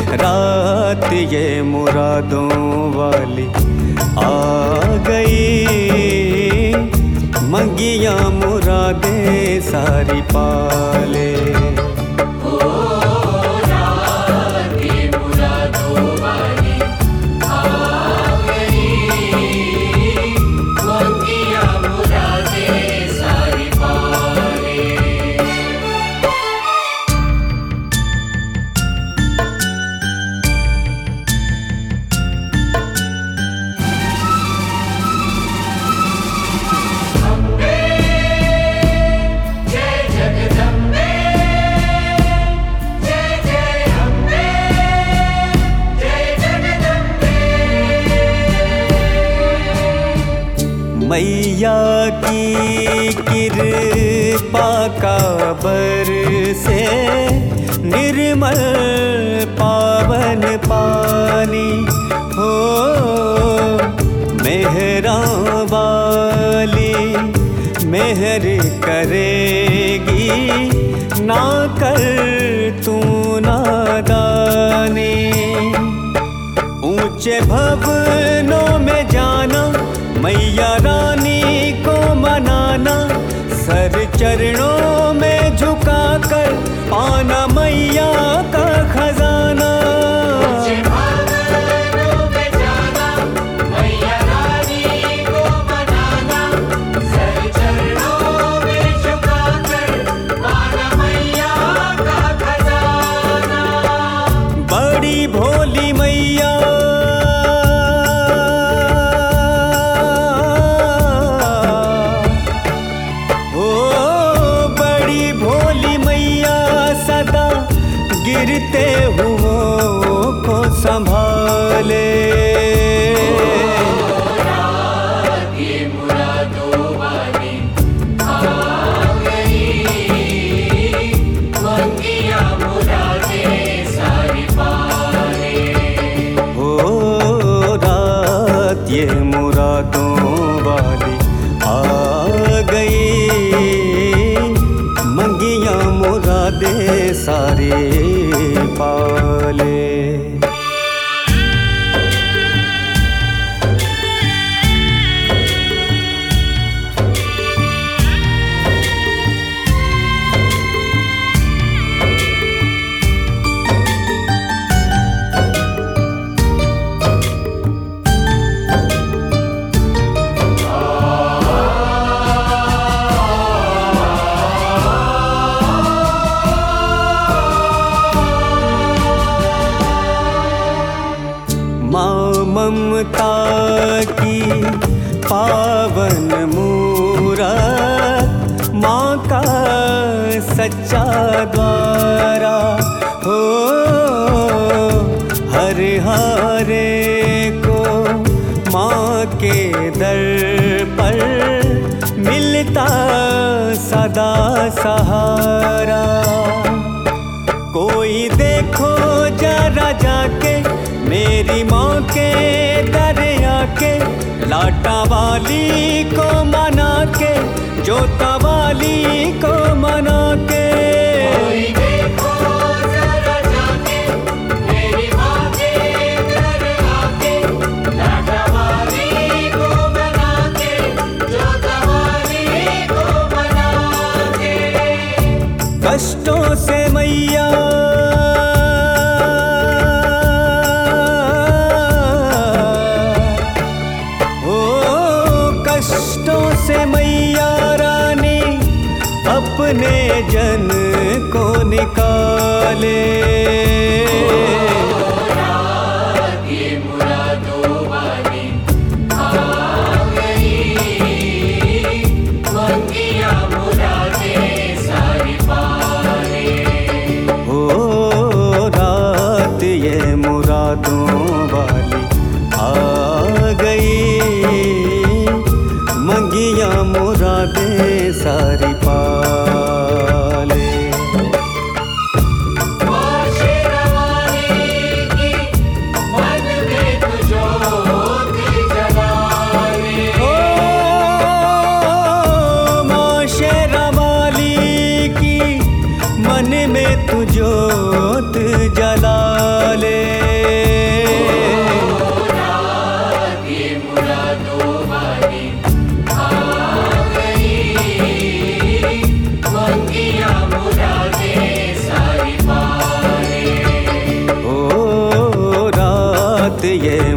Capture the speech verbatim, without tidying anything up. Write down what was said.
रात ये मुरादों वाली आ गई, मंगिया मुरादें सारी पाले। मैया की कृपा का बरसे निर्मल पावन पानी हो, मेहरां वाली मेहर करेगी, ना कर तू नादानी। ऊंचे भवनों में जाना, मैया रानी को मनाना, सर चरणों में झुका कर पाना मैया का खजाना। में जाना, मैया रानी को मनाना, सर चरणों में झुका कर पाना मैया का खजाना। बड़ी भोली मैया गिरते हुओं को संभाले। रात ये मुरादों वाली आ गई, मंगिया मुरादें सारी पाले। हो रात ये मुरादों वाली आ गई, मंगिया मुरादें सारे पाले। ममता की पावन मूरत, माँ का सच्चा द्वारा हो, हर हारे को माँ के दर पर मिलता सदा सहारा। कोई देखो जरा जाके मेरी माँ के दर आके, लाटा वाली को मना के, जोता वाली को मना के। कोई देखो जरा जाके मेरी माँ के दर आके, लाटा वाली को मना के, जोता वाली को मना के। कष्टों से मैया से मैया रानी अपने जन को निकाले। रात ये मुरादों वाली आ गई, मंगिया मुरादें सारी पाले। हो रात ये मुरादों वाली आ गई, मंगिया मुरादें सारी पाले। बात ये